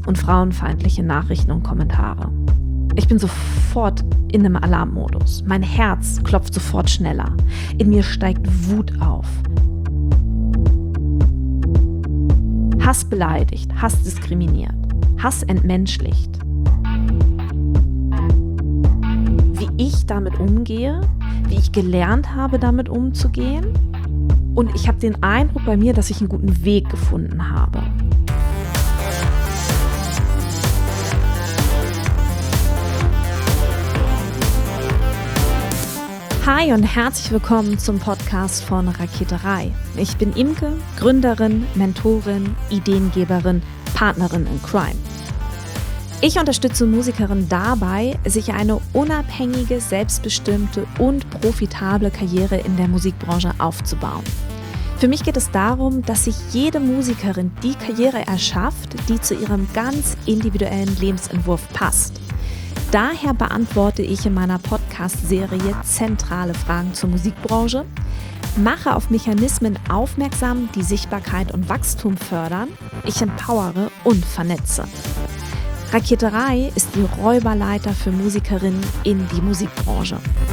und frauenfeindliche Nachrichten und Kommentare. Ich bin sofort in einem Alarmmodus. Mein Herz klopft sofort schneller. In mir steigt Wut auf. Hass beleidigt, Hass diskriminiert, Hass entmenschlicht. Wie ich damit umgehe, wie ich gelernt habe, damit umzugehen. Und ich habe den Eindruck bei mir, dass ich einen guten Weg gefunden habe. Hi und herzlich willkommen zum Podcast von Raketerei. Ich bin Imke, Gründerin, Mentorin, Ideengeberin, Partnerin in Crime. Ich unterstütze Musikerinnen dabei, sich eine unabhängige, selbstbestimmte und profitable Karriere in der Musikbranche aufzubauen. Für mich geht es darum, dass sich jede Musikerin die Karriere erschafft, die zu ihrem ganz individuellen Lebensentwurf passt. Daher beantworte ich in meiner Podcast-Serie zentrale Fragen zur Musikbranche, mache auf Mechanismen aufmerksam, die Sichtbarkeit und Wachstum fördern, ich empowere und vernetze. Raketerei ist die Räuberleiter für Musikerinnen in die Musikbranche.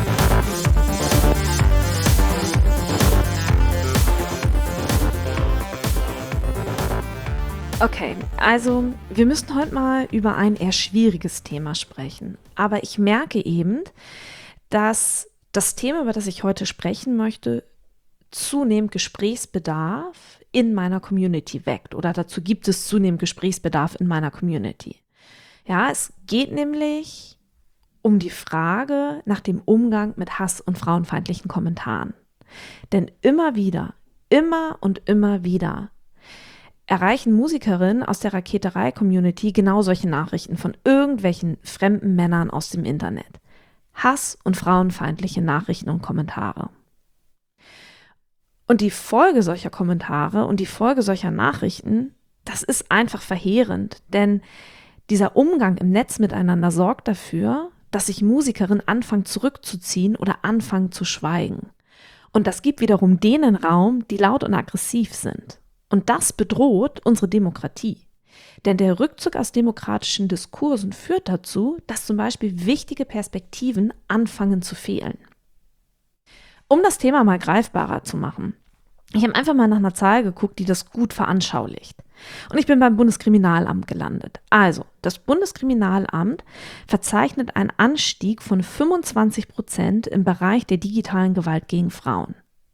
Okay, also wir müssen heute mal über ein eher schwieriges Thema sprechen. Aber ich merke eben, dass das Thema, über das ich heute sprechen möchte, zunehmend Gesprächsbedarf in meiner Community weckt. Oder dazu gibt es zunehmend Gesprächsbedarf in meiner Community. Ja, es geht nämlich um die Frage nach dem Umgang mit Hass und frauenfeindlichen Kommentaren. Denn immer und immer wieder erreichen Musikerinnen aus der Raketerei-Community genau solche Nachrichten von irgendwelchen fremden Männern aus dem Internet. Hass und frauenfeindliche Nachrichten und Kommentare. Und die Folge solcher Kommentare und die Folge solcher Nachrichten, das ist einfach verheerend, denn dieser Umgang im Netz miteinander sorgt dafür, dass sich Musikerinnen anfangen zurückzuziehen oder anfangen zu schweigen. Und das gibt wiederum denen Raum, die laut und aggressiv sind. Und das bedroht unsere Demokratie. Denn der Rückzug aus demokratischen Diskursen führt dazu, dass zum Beispiel wichtige Perspektiven anfangen zu fehlen. Um das Thema mal greifbarer zu machen, ich habe einfach mal nach einer Zahl geguckt, die das gut veranschaulicht. Und ich bin beim Bundeskriminalamt gelandet. Also, das Bundeskriminalamt verzeichnet einen Anstieg von 25% im Bereich der digitalen Gewalt gegen Frauen.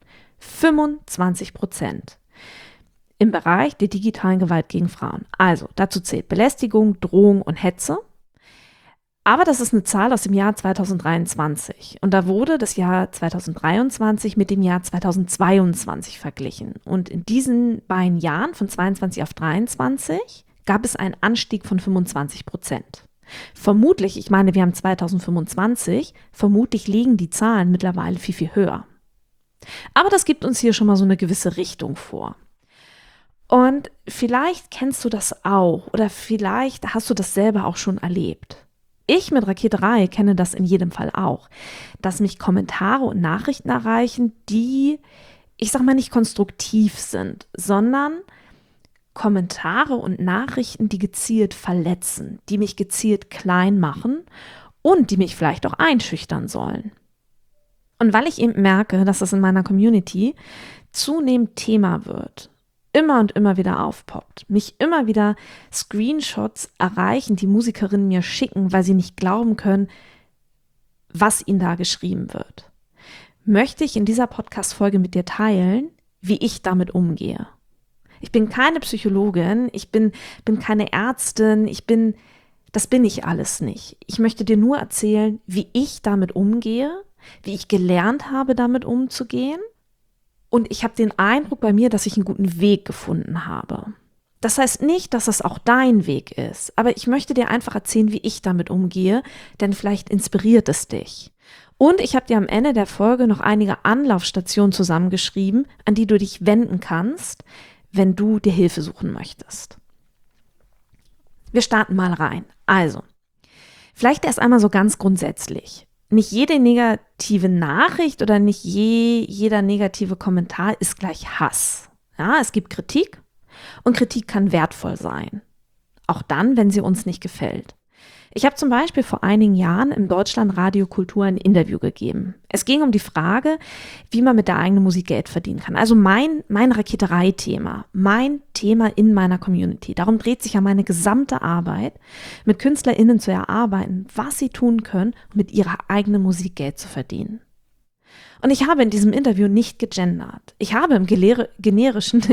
25%. Im Bereich der digitalen Gewalt gegen Frauen. Also, dazu zählt Belästigung, Drohung und Hetze. Aber das ist eine Zahl aus dem Jahr 2023. Und da wurde das Jahr 2023 mit dem Jahr 2022 verglichen. Und in diesen beiden Jahren, von 22 auf 23, gab es einen Anstieg von 25%. Vermutlich, ich meine, wir haben 2025, vermutlich liegen die Zahlen mittlerweile viel, viel höher. Aber das gibt uns hier schon mal so eine gewisse Richtung vor. Und vielleicht kennst du das auch oder vielleicht hast du das selber auch schon erlebt. Ich mit Raketerei kenne das in jedem Fall auch, dass mich Kommentare und Nachrichten erreichen, die, ich sag mal, nicht konstruktiv sind, sondern Kommentare und Nachrichten, die gezielt verletzen, die mich gezielt klein machen und die mich vielleicht auch einschüchtern sollen. Und weil ich eben merke, dass das in meiner Community zunehmend Thema wird, immer und immer wieder aufpoppt, mich immer wieder Screenshots erreichen, die Musikerinnen mir schicken, weil sie nicht glauben können, was ihnen da geschrieben wird, möchte ich in dieser Podcast-Folge mit dir teilen, wie ich damit umgehe. Ich bin keine Psychologin, ich bin keine Ärztin, das bin ich alles nicht. Ich möchte dir nur erzählen, wie ich damit umgehe, wie ich gelernt habe, damit umzugehen. Und ich habe den Eindruck bei mir, dass ich einen guten Weg gefunden habe. Das heißt nicht, dass das auch dein Weg ist, aber ich möchte dir einfach erzählen, wie ich damit umgehe, denn vielleicht inspiriert es dich. Und ich habe dir am Ende der Folge noch einige Anlaufstationen zusammengeschrieben, an die du dich wenden kannst, wenn du dir Hilfe suchen möchtest. Wir starten mal rein. Also, vielleicht erst einmal so ganz grundsätzlich. Nicht jede negative Nachricht oder nicht jeder negative Kommentar ist gleich Hass. Ja, es gibt Kritik und Kritik kann wertvoll sein. auch dann, wenn sie uns nicht gefällt. Ich habe zum Beispiel vor einigen Jahren im Deutschlandradio Kultur ein Interview gegeben. Es ging um die Frage, wie man mit der eigenen Musik Geld verdienen kann. Also mein Raketerei-Thema, mein Thema in meiner Community. Darum dreht sich ja meine gesamte Arbeit, mit KünstlerInnen zu erarbeiten, was sie tun können, um mit ihrer eigenen Musik Geld zu verdienen. Und ich habe in diesem Interview nicht gegendert. Ich habe im generischen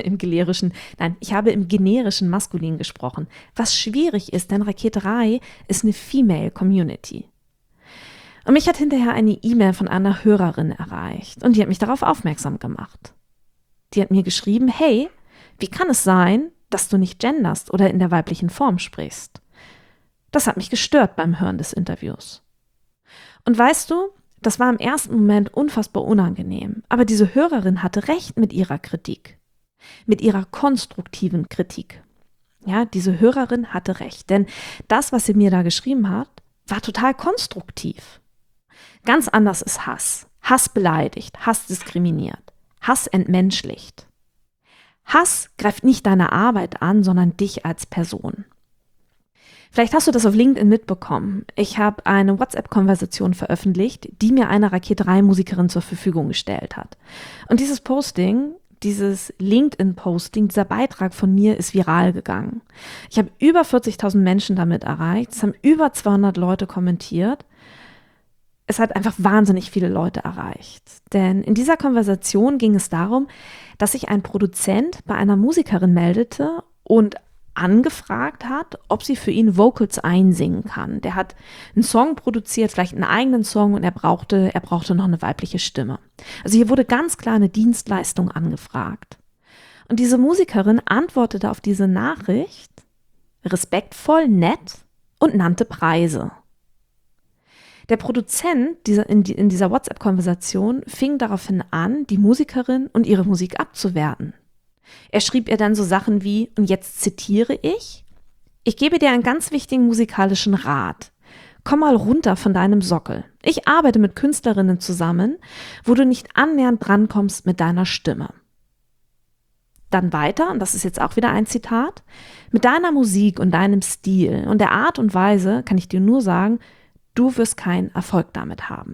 Maskulin gesprochen, was schwierig ist, denn Raketerei ist eine Female Community. Und mich hat hinterher eine E-Mail von einer Hörerin erreicht und die hat mich darauf aufmerksam gemacht. Die hat mir geschrieben, hey, wie kann es sein, dass du nicht genderst oder in der weiblichen Form sprichst? Das hat mich gestört beim Hören des Interviews. Und weißt du, das war im ersten Moment unfassbar unangenehm, aber diese Hörerin hatte recht mit ihrer Kritik, mit ihrer konstruktiven Kritik. Ja, diese Hörerin hatte recht, denn das, was sie mir da geschrieben hat, war total konstruktiv. Ganz anders ist Hass. Hass beleidigt, Hass diskriminiert, Hass entmenschlicht. Hass greift nicht deine Arbeit an, sondern dich als Person. Vielleicht hast du das auf LinkedIn mitbekommen. Ich habe eine WhatsApp-Konversation veröffentlicht, die mir eine Raketerei-Musikerin zur Verfügung gestellt hat. Und dieses Posting, dieses LinkedIn-Posting, dieser Beitrag von mir ist viral gegangen. Ich habe über 40.000 Menschen damit erreicht. Es haben über 200 Leute kommentiert. Es hat einfach wahnsinnig viele Leute erreicht. Denn in dieser Konversation ging es darum, dass sich ein Produzent bei einer Musikerin meldete und angefragt hat, ob sie für ihn Vocals einsingen kann. Der hat einen Song produziert, vielleicht einen eigenen Song und er brauchte noch eine weibliche Stimme. Also hier wurde ganz klar eine Dienstleistung angefragt. Und diese Musikerin antwortete auf diese Nachricht respektvoll, nett und nannte Preise. Der Produzent in dieser WhatsApp-Konversation fing daraufhin an, die Musikerin und ihre Musik abzuwerten. Er schrieb ihr dann so Sachen wie, und jetzt zitiere ich gebe dir einen ganz wichtigen musikalischen Rat. Komm mal runter von deinem Sockel. Ich arbeite mit Künstlerinnen zusammen, wo du nicht annähernd drankommst mit deiner Stimme. Dann weiter, und das ist jetzt auch wieder ein Zitat, mit deiner Musik und deinem Stil und der Art und Weise kann ich dir nur sagen, du wirst keinen Erfolg damit haben.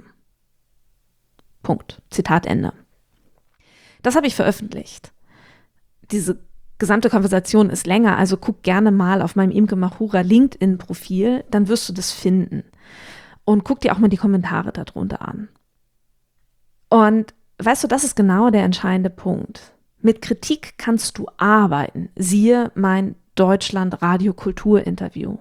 Punkt. Zitat Ende. Das habe ich veröffentlicht. Diese gesamte Konversation ist länger, also guck gerne mal auf meinem Imke Machura LinkedIn-Profil, dann wirst du das finden. Und guck dir auch mal die Kommentare darunter an. Und weißt du, das ist genau der entscheidende Punkt. Mit Kritik kannst du arbeiten. Siehe mein Deutschland-Radio-Kultur-Interview.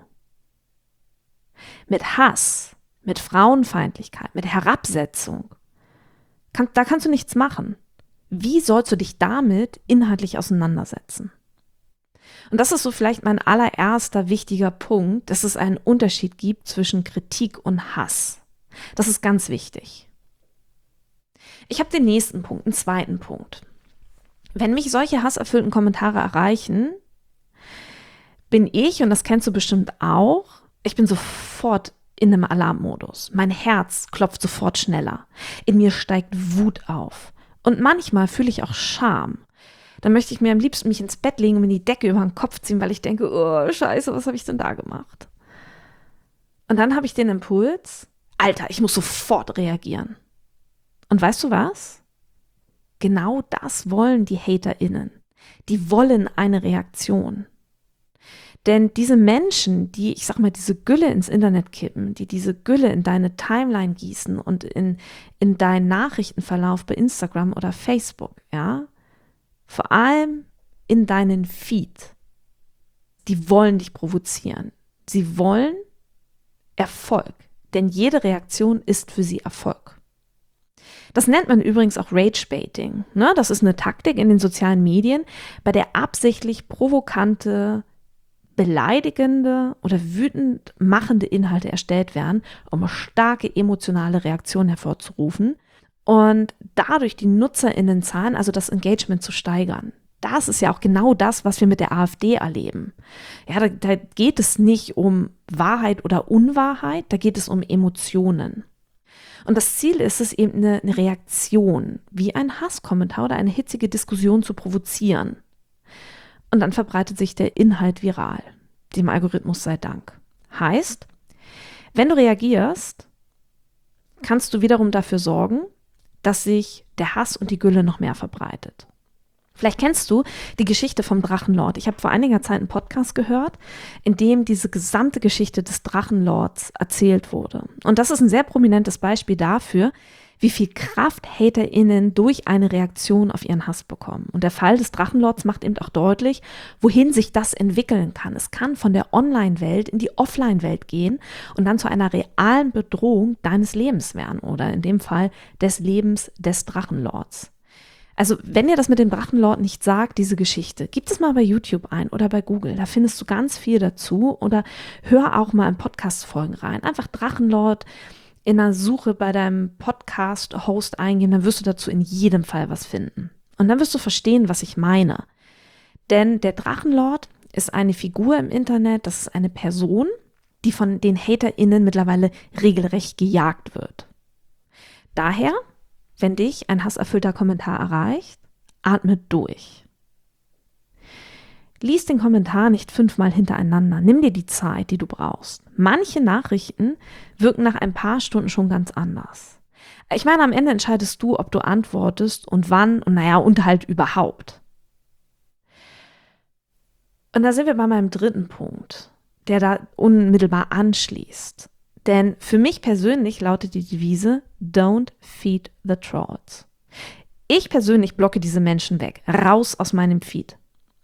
Mit Hass, mit Frauenfeindlichkeit, mit Herabsetzung, da kannst du nichts machen. Wie sollst du dich damit inhaltlich auseinandersetzen? Und das ist so vielleicht mein allererster wichtiger Punkt, dass es einen Unterschied gibt zwischen Kritik und Hass. Das ist ganz wichtig. Ich habe den nächsten Punkt, einen zweiten Punkt. Wenn mich solche hasserfüllten Kommentare erreichen, bin ich, und das kennst du bestimmt auch, ich bin sofort in einem Alarmmodus. Mein Herz klopft sofort schneller. In mir steigt Wut auf. Und manchmal fühle ich auch Scham. Dann möchte ich mir am liebsten mich ins Bett legen und mir die Decke über den Kopf ziehen, weil ich denke, oh Scheiße, was habe ich denn da gemacht? Und dann habe ich den Impuls, Alter, ich muss sofort reagieren. Und weißt du was? Genau das wollen die HaterInnen. Die wollen eine Reaktion. Denn diese Menschen, die, ich sag mal, diese Gülle ins Internet kippen, die diese Gülle in deine Timeline gießen und in deinen Nachrichtenverlauf bei Instagram oder Facebook, ja, vor allem in deinen Feed, die wollen dich provozieren. Sie wollen Erfolg, denn jede Reaktion ist für sie Erfolg. Das nennt man übrigens auch Rage-Baiting. Ne? Das ist eine Taktik in den sozialen Medien, bei der absichtlich provokante, beleidigende oder wütend machende Inhalte erstellt werden, um starke emotionale Reaktionen hervorzurufen und dadurch die NutzerInnenzahlen, also das Engagement zu steigern. Das ist ja auch genau das, was wir mit der AfD erleben. Ja, da geht es nicht um Wahrheit oder Unwahrheit, da geht es um Emotionen. Und das Ziel ist es eben eine Reaktion, wie ein Hasskommentar oder eine hitzige Diskussion zu provozieren. Und dann verbreitet sich der Inhalt viral. dem Algorithmus sei Dank. Heißt, wenn du reagierst, kannst du wiederum dafür sorgen, dass sich der Hass und die Gülle noch mehr verbreitet. Vielleicht kennst du die Geschichte vom Drachenlord. Ich habe vor einiger Zeit einen Podcast gehört, in dem diese gesamte Geschichte des Drachenlords erzählt wurde. Und das ist ein sehr prominentes Beispiel dafür, wie viel Kraft HaterInnen durch eine Reaktion auf ihren Hass bekommen. Und der Fall des Drachenlords macht eben auch deutlich, wohin sich das entwickeln kann. Es kann von der Online-Welt in die Offline-Welt gehen und dann zu einer realen Bedrohung deines Lebens werden oder in dem Fall des Lebens des Drachenlords. Also wenn dir das mit dem Drachenlord nicht sagt, diese Geschichte, gib es mal bei YouTube ein oder bei Google, da findest du ganz viel dazu oder hör auch mal in Podcast-Folgen rein. Einfach Drachenlord in der Suche bei deinem Podcast-Host eingeben, dann wirst du dazu in jedem Fall was finden. Und dann wirst du verstehen, was ich meine. Denn der Drachenlord ist eine Figur im Internet, das ist eine Person, die von den HaterInnen mittlerweile regelrecht gejagt wird. Daher, wenn dich ein hasserfüllter Kommentar erreicht, atme durch. Lies den Kommentar nicht 5-mal hintereinander. Nimm dir die Zeit, die du brauchst. Manche Nachrichten wirken nach ein paar Stunden schon ganz anders. Ich meine, am Ende entscheidest du, ob du antwortest und wann und halt überhaupt. Und da sind wir bei meinem dritten Punkt, der da unmittelbar anschließt. Denn für mich persönlich lautet die Devise, don't feed the trolls. Ich persönlich blocke diese Menschen weg, raus aus meinem Feed.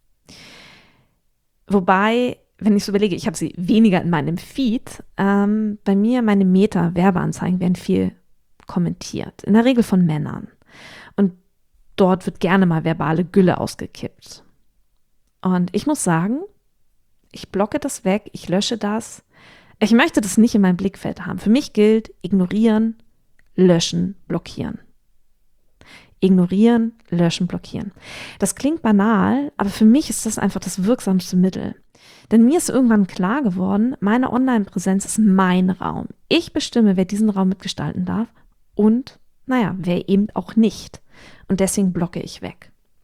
Wobei, wenn ich so überlege, ich habe sie weniger in meinem Feed, bei mir meine Meta-Werbeanzeigen werden viel kommentiert, in der Regel von Männern. Und dort wird gerne mal verbale Gülle ausgekippt. Und ich muss sagen, ich blocke das weg, ich lösche das. Ich möchte das nicht in meinem Blickfeld haben. Für mich gilt ignorieren, löschen, blockieren. Ignorieren, löschen, blockieren. Das klingt banal, aber für mich ist das einfach das wirksamste Mittel. Denn mir ist irgendwann klar geworden, meine Online-Präsenz ist mein Raum. Ich bestimme, wer diesen Raum mitgestalten darf und, wer eben auch nicht. Und deswegen blocke ich weg.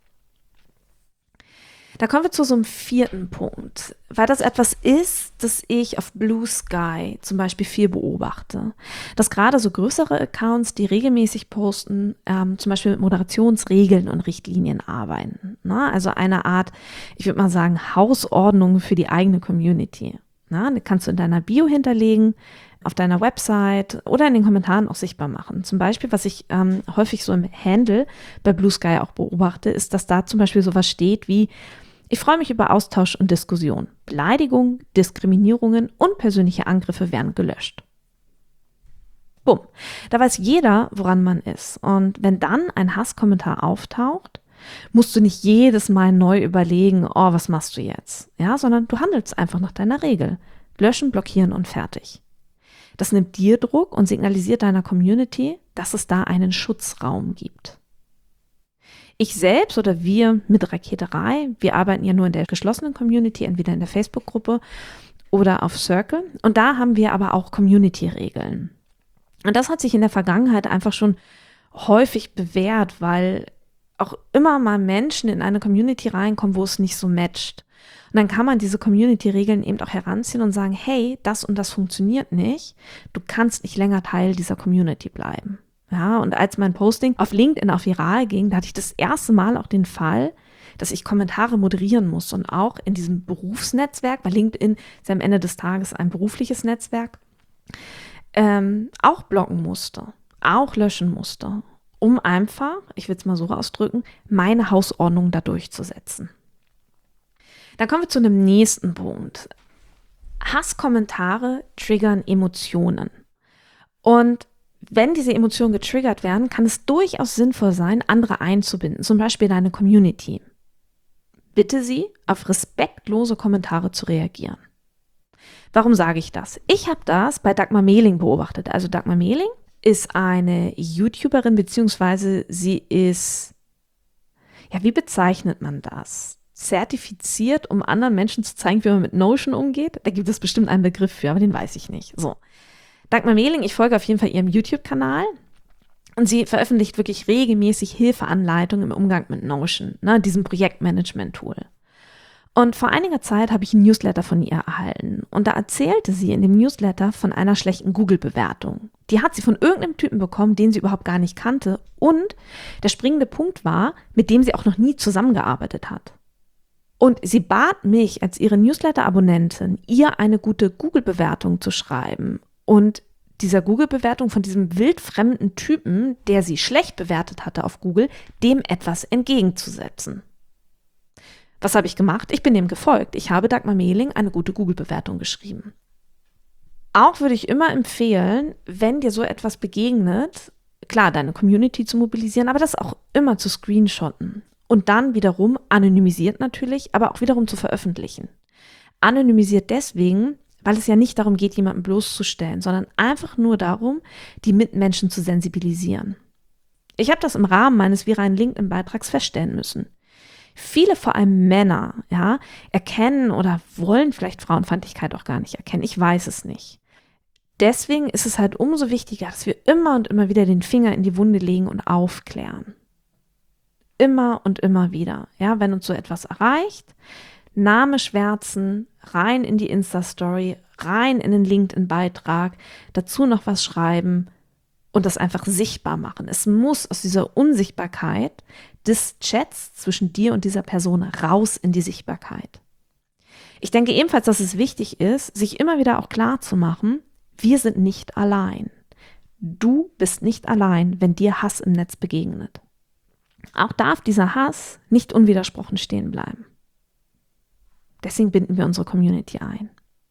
Da kommen wir zu so einem vierten Punkt, weil das etwas ist, das ich auf Blue Sky zum Beispiel viel beobachte. Dass gerade so größere Accounts, die regelmäßig posten, zum Beispiel mit Moderationsregeln und Richtlinien arbeiten. Ne? Also eine Art, ich würde mal sagen, Hausordnung für die eigene Community. Ne? Die kannst du in deiner Bio hinterlegen, auf deiner Website oder in den Kommentaren auch sichtbar machen. Zum Beispiel, was ich häufig so im Handle bei Blue Sky auch beobachte, ist, dass da zum Beispiel sowas steht wie: Ich freue mich über Austausch und Diskussion. Beleidigungen, Diskriminierungen und persönliche Angriffe werden gelöscht. Bumm. Da weiß jeder, woran man ist. Und wenn dann ein Hasskommentar auftaucht, musst du nicht jedes Mal neu überlegen, was machst du jetzt? Ja, sondern du handelst einfach nach deiner Regel. Löschen, blockieren und fertig. Das nimmt dir Druck und signalisiert deiner Community, dass es da einen Schutzraum gibt. Ich selbst oder wir mit Raketerei, wir arbeiten ja nur in der geschlossenen Community, entweder in der Facebook-Gruppe oder auf Circle. Und da haben wir aber auch Community-Regeln. Und das hat sich in der Vergangenheit einfach schon häufig bewährt, weil auch immer mal Menschen in eine Community reinkommen, wo es nicht so matcht. Und dann kann man diese Community-Regeln eben auch heranziehen und sagen, hey, das und das funktioniert nicht. Du kannst nicht länger Teil dieser Community bleiben. Ja, und als mein Posting auf LinkedIn auch viral ging, da hatte ich das erste Mal auch den Fall, dass ich Kommentare moderieren muss und auch in diesem Berufsnetzwerk, weil LinkedIn ist ja am Ende des Tages ein berufliches Netzwerk, auch blocken musste, auch löschen musste, um einfach, ich will es mal so ausdrücken, meine Hausordnung da durchzusetzen. Dann kommen wir zu einem nächsten Punkt. Hasskommentare triggern Emotionen. Und wenn diese Emotionen getriggert werden, kann es durchaus sinnvoll sein, andere einzubinden, zum Beispiel deine Community. Bitte sie, auf respektlose Kommentare zu reagieren. Warum sage ich das? Ich habe das bei Dagmar Mehling beobachtet. Also Dagmar Mehling ist eine YouTuberin, beziehungsweise sie ist, wie bezeichnet man das? Zertifiziert, um anderen Menschen zu zeigen, wie man mit Notion umgeht. Da gibt es bestimmt einen Begriff für, aber den weiß ich nicht. So. Dagmar Mehling, ich folge auf jeden Fall ihrem YouTube-Kanal und sie veröffentlicht wirklich regelmäßig Hilfeanleitungen im Umgang mit Notion, diesem Projektmanagement-Tool. Und vor einiger Zeit habe ich einen Newsletter von ihr erhalten. Und da erzählte sie in dem Newsletter von einer schlechten Google-Bewertung. Die hat sie von irgendeinem Typen bekommen, den sie überhaupt gar nicht kannte. Und der springende Punkt war, mit dem sie auch noch nie zusammengearbeitet hat. Und sie bat mich als ihre Newsletter-Abonnentin, ihr eine gute Google-Bewertung zu schreiben. Und dieser Google-Bewertung von diesem wildfremden Typen, der sie schlecht bewertet hatte auf Google, dem etwas entgegenzusetzen. Was habe ich gemacht? Ich bin dem gefolgt. Ich habe Dagmar Mehling eine gute Google-Bewertung geschrieben. Auch würde ich immer empfehlen, wenn dir so etwas begegnet, klar, deine Community zu mobilisieren, aber das auch immer zu screenshotten und dann wiederum anonymisiert natürlich, aber auch wiederum zu veröffentlichen. Anonymisiert deswegen, weil es ja nicht darum geht, jemanden bloßzustellen, sondern einfach nur darum, die Mitmenschen zu sensibilisieren. Ich habe das im Rahmen meines viralen LinkedIn-Beitrags feststellen müssen. Viele, vor allem Männer, ja, erkennen oder wollen vielleicht Frauenfeindlichkeit auch gar nicht erkennen. Ich weiß es nicht. Deswegen ist es halt umso wichtiger, dass wir immer und immer wieder den Finger in die Wunde legen und aufklären. Immer und immer wieder. Ja, wenn uns so etwas erreicht, Name schwärzen, rein in die Insta-Story, rein in den LinkedIn-Beitrag, dazu noch was schreiben und das einfach sichtbar machen. Es muss aus dieser Unsichtbarkeit des Chats zwischen dir und dieser Person raus in die Sichtbarkeit. Ich denke ebenfalls, dass es wichtig ist, sich immer wieder auch klar zu machen, wir sind nicht allein. Du bist nicht allein, wenn dir Hass im Netz begegnet. Auch darf dieser Hass nicht unwidersprochen stehen bleiben. Deswegen binden wir unsere Community ein.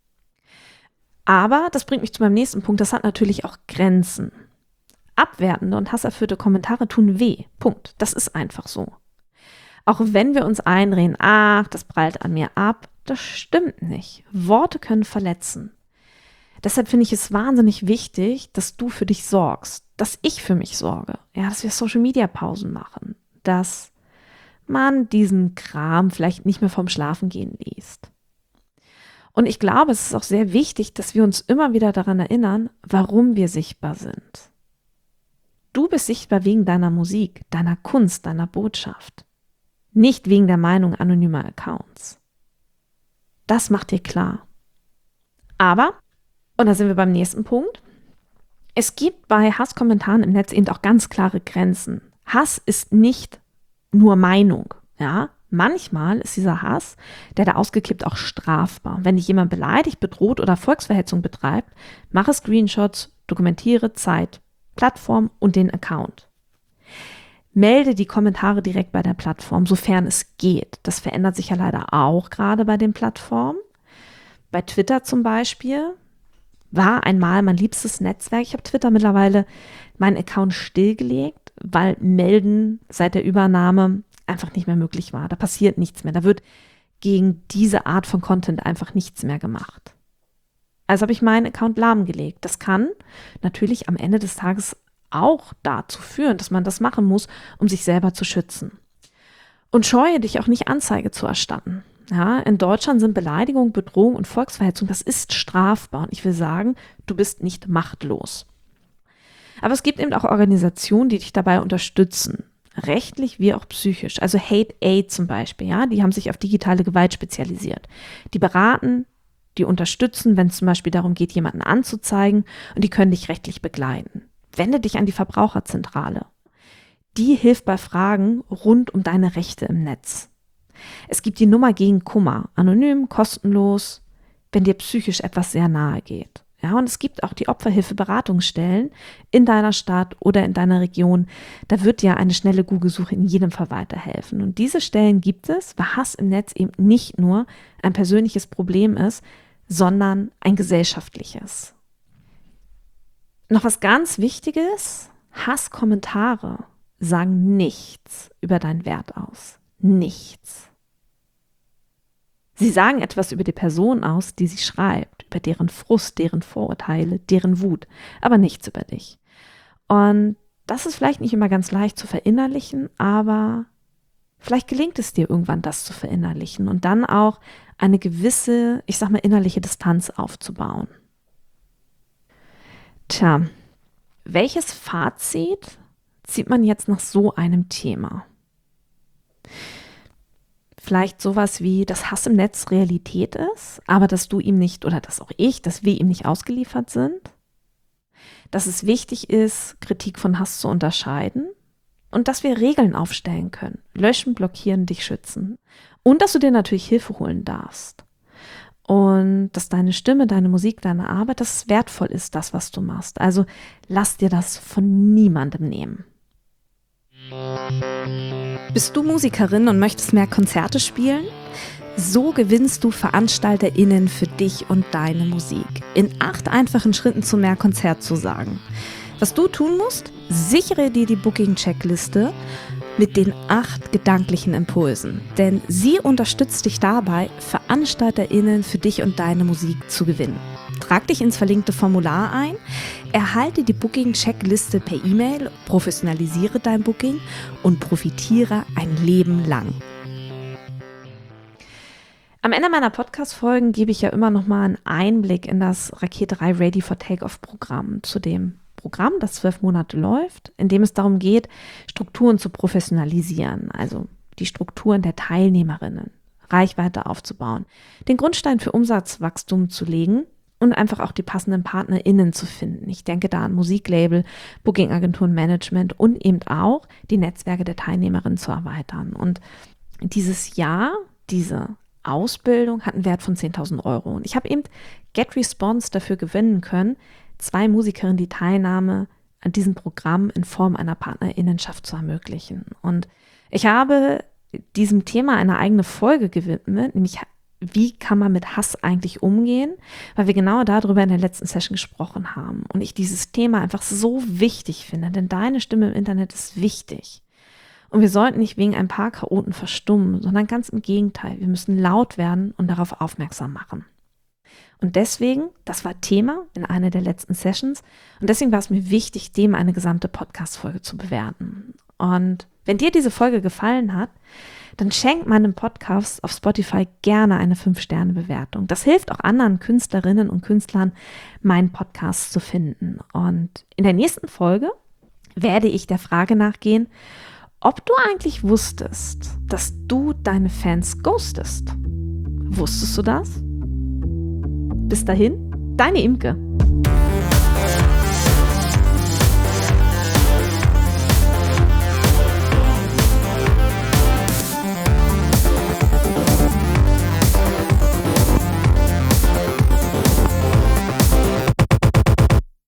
Aber, das bringt mich zu meinem nächsten Punkt, das hat natürlich auch Grenzen. Abwertende und hasserfüllte Kommentare tun weh. Punkt. Das ist einfach so. Auch wenn wir uns einreden, ach, das prallt an mir ab, das stimmt nicht. Worte können verletzen. Deshalb finde ich es wahnsinnig wichtig, dass du für dich sorgst, dass ich für mich sorge, ja, dass wir Social-Media-Pausen machen, dass man diesen Kram vielleicht nicht mehr vorm Schlafengehen liest. Und ich glaube, es ist auch sehr wichtig, dass wir uns immer wieder daran erinnern, warum wir sichtbar sind. Du bist sichtbar wegen deiner Musik, deiner Kunst, deiner Botschaft. Nicht wegen der Meinung anonymer Accounts. Das macht dir klar. Aber, und da sind wir beim nächsten Punkt, es gibt bei Hasskommentaren im Netz eben auch ganz klare Grenzen. Hass ist nicht nur Meinung, ja. Manchmal ist dieser Hass, der da ausgekippt, auch strafbar. Wenn dich jemand beleidigt, bedroht oder Volksverhetzung betreibt, mache Screenshots, dokumentiere Zeit, Plattform und den Account. Melde die Kommentare direkt bei der Plattform, sofern es geht. Das verändert sich ja leider auch gerade bei den Plattformen. Bei Twitter zum Beispiel war einmal mein liebstes Netzwerk. Ich habe Twitter mittlerweile meinen Account stillgelegt, weil Melden seit der Übernahme einfach nicht mehr möglich war. Da passiert nichts mehr. Da wird gegen diese Art von Content einfach nichts mehr gemacht. Also habe ich meinen Account lahmgelegt. Das kann natürlich am Ende des Tages auch dazu führen, dass man das machen muss, um sich selber zu schützen. Und scheue dich auch nicht, Anzeige zu erstatten. Ja, in Deutschland sind Beleidigung, Bedrohung und Volksverhetzung, das ist strafbar. Und ich will sagen, du bist nicht machtlos. Aber es gibt eben auch Organisationen, die dich dabei unterstützen. Rechtlich wie auch psychisch. Also Hate Aid zum Beispiel, ja, die haben sich auf digitale Gewalt spezialisiert. Die beraten, die unterstützen, wenn es zum Beispiel darum geht, jemanden anzuzeigen, und die können dich rechtlich begleiten. Wende dich an die Verbraucherzentrale. Die hilft bei Fragen rund um deine Rechte im Netz. Es gibt die Nummer gegen Kummer, anonym, kostenlos, wenn dir psychisch etwas sehr nahe geht. Ja, und es gibt auch die Opferhilfe-Beratungsstellen in deiner Stadt oder in deiner Region. Da wird dir eine schnelle Google-Suche in jedem Fall weiterhelfen. Und diese Stellen gibt es, weil Hass im Netz eben nicht nur ein persönliches Problem ist, sondern ein gesellschaftliches. Noch was ganz Wichtiges: Hasskommentare sagen nichts über deinen Wert aus. Nichts. Sie sagen etwas über die Person aus, die sie schreibt, über deren Frust, deren Vorurteile, deren Wut, aber nichts über dich. Und das ist vielleicht nicht immer ganz leicht zu verinnerlichen, aber vielleicht gelingt es dir irgendwann, das zu verinnerlichen und dann auch eine gewisse, ich sag mal, innerliche Distanz aufzubauen. Tja, welches Fazit zieht man jetzt nach so einem Thema? vielleicht sowas wie, dass Hass im Netz Realität ist, aber dass du ihm nicht, oder dass auch ich, dass wir ihm nicht ausgeliefert sind. Dass es wichtig ist, Kritik von Hass zu unterscheiden und dass wir Regeln aufstellen können. Löschen, blockieren, dich schützen. Und dass du dir natürlich Hilfe holen darfst. Und dass deine Stimme, deine Musik, deine Arbeit, dass es wertvoll ist, das, was du machst. Also lass dir das von niemandem nehmen. Bist du Musikerin und möchtest mehr Konzerte spielen? So gewinnst du VeranstalterInnen für dich und deine Musik. In 8 einfachen Schritten zu mehr Konzertzusagen. Was du tun musst? Sichere dir die Booking-Checkliste mit den 8 gedanklichen Impulsen. Denn sie unterstützt dich dabei, VeranstalterInnen für dich und deine Musik zu gewinnen. Trag dich ins verlinkte Formular ein, erhalte die Booking-Checkliste per E-Mail, professionalisiere dein Booking und profitiere ein Leben lang. Am Ende meiner Podcast-Folgen gebe ich ja immer noch mal einen Einblick in das Raketerei Ready for Takeoff-Programm, zu dem Programm, das 12 Monate läuft, in dem es darum geht, Strukturen zu professionalisieren, also die Strukturen der Teilnehmerinnen, Reichweite aufzubauen, den Grundstein für Umsatzwachstum zu legen und einfach auch die passenden PartnerInnen zu finden. Ich denke da an Musiklabel, Bookingagenturen, Management und eben auch die Netzwerke der Teilnehmerinnen zu erweitern. Und dieses Jahr, diese Ausbildung hat einen Wert von 10.000 Euro. Und ich habe eben GetResponse dafür gewinnen können, 2 Musikerinnen die Teilnahme an diesem Programm in Form einer PartnerInnenschaft zu ermöglichen. Und ich habe diesem Thema eine eigene Folge gewidmet, nämlich wie kann man mit Hass eigentlich umgehen, weil wir genau darüber in der letzten Session gesprochen haben. Und ich dieses Thema einfach so wichtig finde, denn deine Stimme im Internet ist wichtig. Und wir sollten nicht wegen ein paar Chaoten verstummen, sondern ganz im Gegenteil. Wir müssen laut werden und darauf aufmerksam machen. Und deswegen, das war Thema in einer der letzten Sessions, und deswegen war es mir wichtig, dem eine gesamte Podcast-Folge zu bewerten. Und wenn dir diese Folge gefallen hat, dann schenk meinem Podcast auf Spotify gerne eine 5-Sterne-Bewertung. Das hilft auch anderen Künstlerinnen und Künstlern, meinen Podcast zu finden. Und in der nächsten Folge werde ich der Frage nachgehen, ob du eigentlich wusstest, dass du deine Fans ghostest. Wusstest du das? Bis dahin, deine Imke.